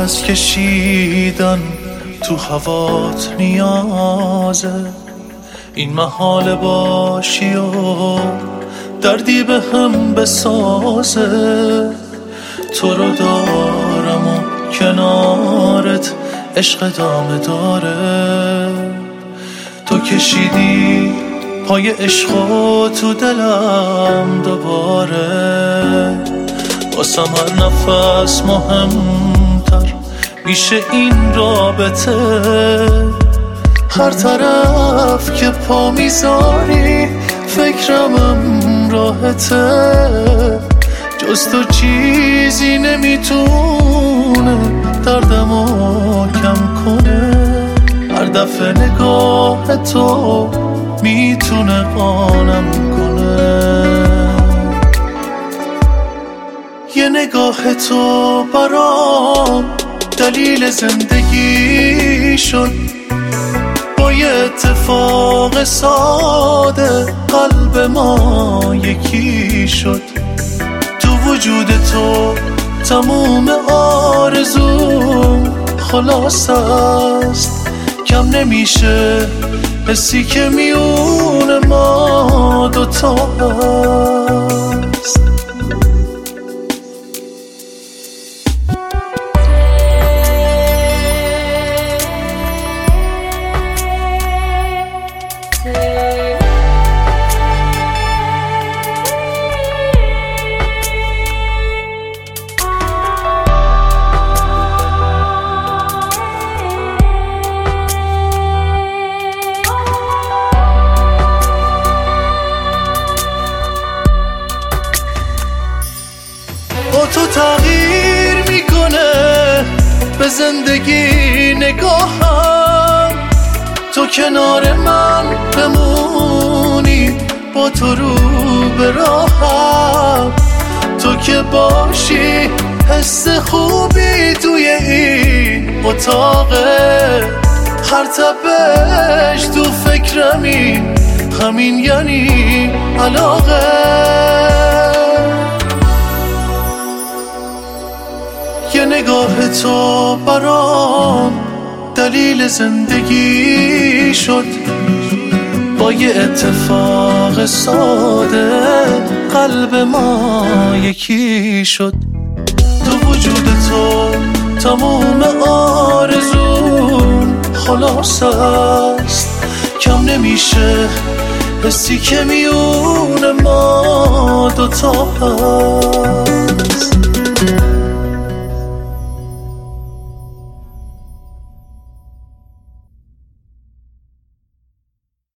نفس کشیدن تو هوات نیازه، این محال باشی و دردی به هم بسازه. تو رو دارم و کنارت عشق ادامه داره، تو کشیدی پای عشقو تو دلم دوباره. واسم هر نفس مهمتر میشه این رابطه، هر طرف که پا میذاری فکرمم راحته. جز تو چیزی نمیتونه دردمو کم کنه، هر دفعه نگاه تو میتونه قانم کنه. یه نگاه تو برام دلیل زندگی شد، با یه اتفاق ساده قلب ما یکی شد. تو وجود تو تموم آرزوم خلاص است، کم نمیشه حسی که میون ما دوتا هست. با تو تغییر میکنه به زندگی نگاهم، تو کنار من بمونی با تو رو به راهم. تو که باشی حس خوبی توی این اتاقه، هر تپش تو فکرمی همین یعنی علاقه. یه نگاه تو برام دلیل زندگی شد، با یه اتفاق ساده قلب ما یکی شد. تو وجود تو تموم آرزوم خلاص است، کم نمیشه حسی که میون ما دوتا هست.